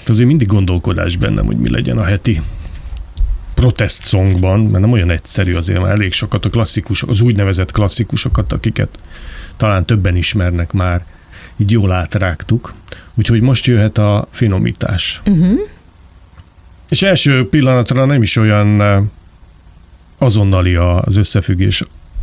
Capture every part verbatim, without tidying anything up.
Azért mindig gondolkodás bennem, hogy mi legyen a heti protest songban, mert nem olyan egyszerű azért, már elég sokat a klasszikusok, az úgynevezett klasszikusokat, akiket talán többen ismernek már, így jól átrágtuk. Úgyhogy most jöhet a finomítás. Uh-huh. És első pillanatra nem is olyan azonnali az összefüggés.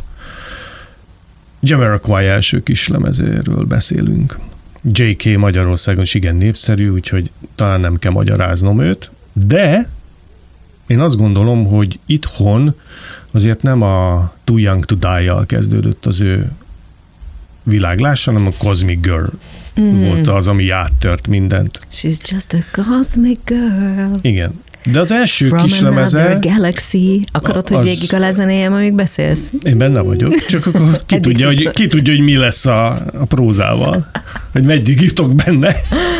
Jamiroquai első kislemezéről beszélünk. jé ké Magyarországon is igen népszerű, úgyhogy talán nem kell magyaráznom őt, de én azt gondolom, hogy itthon azért nem a Too Young to Die-jal kezdődött az ő világlása, hanem a Cosmic Girl mm. volt az, ami áttört mindent. She's just a cosmic girl. Igen. De az első From kislemeze... another galaxy. Akarod, hogy az... végig a lezenéjem, amíg beszélsz? Én benne vagyok, csak akkor ki, tudja, hogy, ki tudja, hogy mi lesz a, a prózával, hogy meddig jutok benne.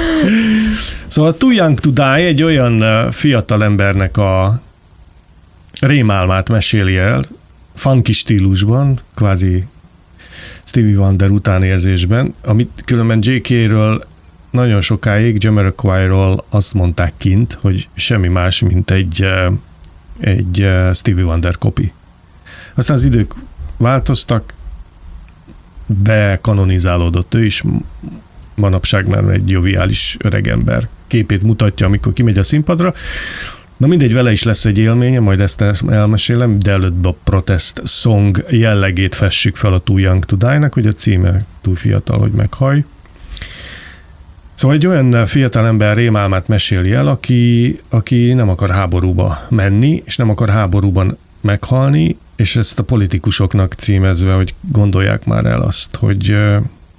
Szóval Too Young to Die egy olyan fiatal embernek a rémálmát meséli el, funky stílusban, kvázi Stevie Wonder utánérzésben, amit különben jé ké-ről nagyon sokáig, Jamiroquai-ról azt mondták kint, hogy semmi más, mint egy, egy Stevie Wonder copy. Aztán az idők változtak, bekanonizálódott ő is, manapság már egy joviális öregember képét mutatja, amikor kimegy a színpadra. Na mindegy, vele is lesz egy élménye, majd ezt elmesélem, de előbb a protest song jellegét fessük fel a Too Young to Die-nak, hogy a címe túl fiatal, hogy meghallj. Szóval egy olyan fiatal ember rémálmát meséli el, aki, aki nem akar háborúba menni, és nem akar háborúban meghalni, és ezt a politikusoknak címezve, hogy gondolják már el azt, hogy uh,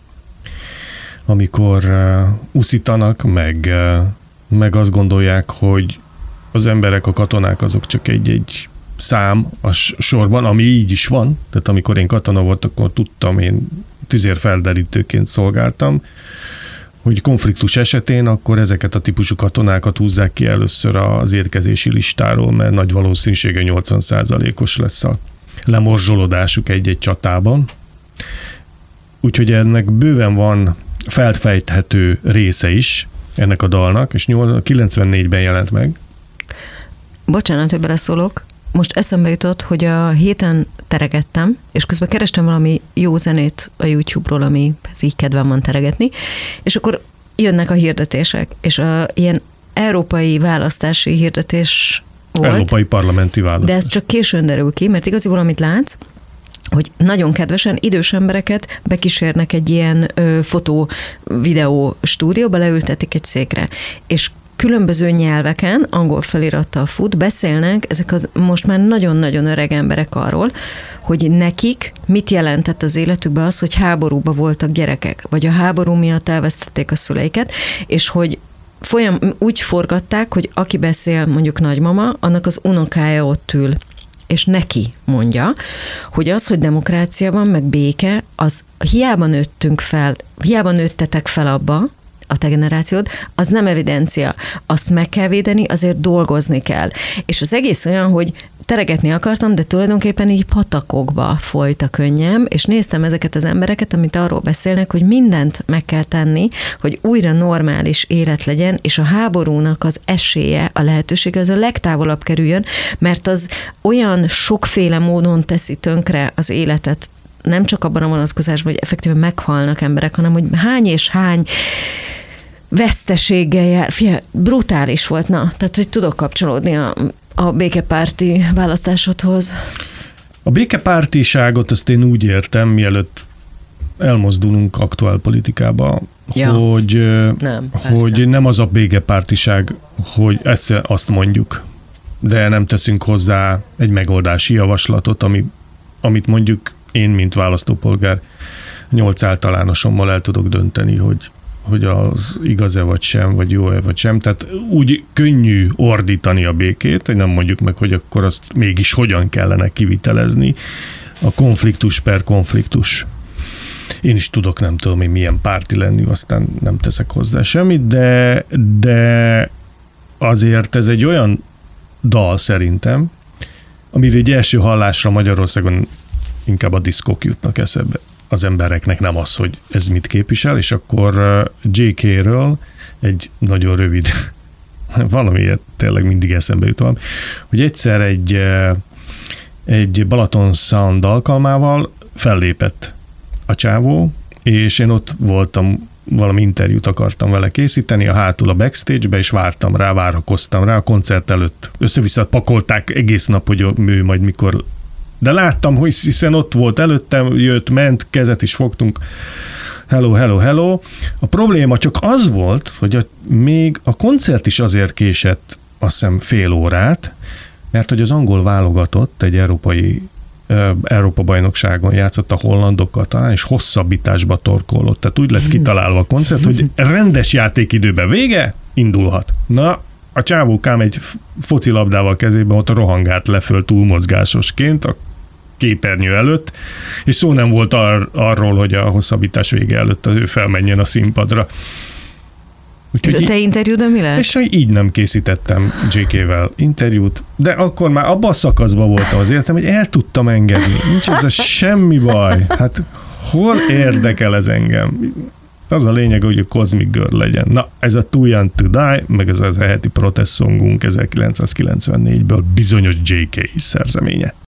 amikor uh, uszítanak, meg, uh, meg azt gondolják, hogy az emberek, a katonák azok csak egy-egy szám a sorban, ami így is van, tehát amikor én katona voltam, akkor tudtam, én tüzérfelderítőként szolgáltam, hogy konfliktus esetén akkor ezeket a típusú katonákat húzzák ki először az érkezési listáról, mert nagy valószínűsége nyolcvan százalékos lesz a lemorzsolódásuk egy-egy csatában. Úgyhogy ennek bőven van felfejthető része is ennek a dalnak, és kilencvennégyben jelent meg. Bocsánat, hogy beleszólok. Most eszembe jutott, hogy a héten teregettem, és közben kerestem valami jó zenét a YouTube-ról, amihez így kedvem van teregetni, és akkor jönnek a hirdetések, és a ilyen európai választási hirdetés volt. Európai parlamenti választás. De ez csak későn derül ki, mert igaziból amit látsz, hogy nagyon kedvesen idős embereket bekísérnek egy ilyen ö, fotó-videó stúdióba, leültetik egy székre, és különböző nyelveken, angol felirattal fut, beszélnek ezek az most már nagyon-nagyon öreg emberek arról, hogy nekik mit jelentett az életükben az, hogy háborúba voltak gyerekek, vagy a háború miatt elvesztették a szüleiket, és hogy folyam, úgy forgatták, hogy aki beszél, mondjuk nagymama, annak az unokája ott ül, és neki mondja, hogy az, hogy demokrácia van, meg béke, az hiába nőttünk fel, hiába nőttetek fel abba, a te generációd, az nem evidencia. Azt meg kell védeni, azért dolgozni kell. És az egész olyan, hogy teregetni akartam, de tulajdonképpen így patakokba folyt a könnyem, és néztem ezeket az embereket, amit arról beszélnek, hogy mindent meg kell tenni, hogy újra normális élet legyen, és a háborúnak az esélye, a lehetősége az a legtávolabb kerüljön, mert az olyan sokféle módon teszi tönkre az életet, nem csak abban a vonatkozásban, hogy effektíven meghalnak emberek, hanem hogy hány és hány veszteséggel jár. Fia, brutális volt, na, tehát hogy tudok kapcsolódni a, a békepárti választásodhoz. A békepártiságot azt én úgy értem, mielőtt elmozdulunk aktuál politikába, ja. hogy, nem, hogy nem az a békepártiság, hogy ezt azt mondjuk, de nem teszünk hozzá egy megoldási javaslatot, ami, amit mondjuk én, mint választópolgár, nyolc általánosommal el tudok dönteni, hogy, hogy az igaz-e vagy sem, vagy jó-e vagy sem. Tehát úgy könnyű ordítani a békét, hogy nem mondjuk meg, hogy akkor azt mégis hogyan kellene kivitelezni. A konfliktus per konfliktus. Én is tudok, nem tudom én milyen párti lenni, aztán nem teszek hozzá semmit, de, de azért ez egy olyan dal szerintem, amire egy első hallásra Magyarországon inkább a diszkók jutnak eszembe. Az embereknek nem az, hogy ez mit képvisel, és akkor jé ké-ről egy nagyon rövid valamiért tényleg mindig eszembe jut valami, hogy egyszer egy, egy Balaton Sound alkalmával fellépett a csávó, és én ott voltam, valami interjút akartam vele készíteni, a hátul a backstage-be, és vártam rá, várakoztam rá a koncert előtt. Össze-vissza pakolták egész nap, hogy ő majd mikor... De láttam, hogy hiszen ott volt előttem, jött, ment, kezet is fogtunk. Hello, hello, hello. A probléma csak az volt, hogy a, még a koncert is azért késett, azt hiszem fél órát, mert hogy az angol válogatott egy európai Európa-bajnokságon játszott a hollandokkal talán, és hosszabbításba torkollott. Tehát úgy lett kitalálva a koncert, hogy rendes játékidőben vége, indulhat. Na, a csávókám egy focilabdával kezében ott rohangált le föl túlmozgásosként a képernyő előtt, és szó nem volt ar- arról, hogy a hosszabbítás vége előtt ő felmenjen a színpadra. Úgyhogy és a te interjúdon mi lett? És így nem készítettem jé ké-vel interjút, de akkor már abban a szakaszban voltam az életem, hogy el tudtam engedni. Nincs ez semmi baj. Hát hol érdekel ez engem? Az a lényeg, hogy a Cosmic Girl legyen. Na, ez a Too Young to Die, meg ez az heti protest songunk ezerkilencszázkilencvennégyből bizonyos jé ké szerzeménye.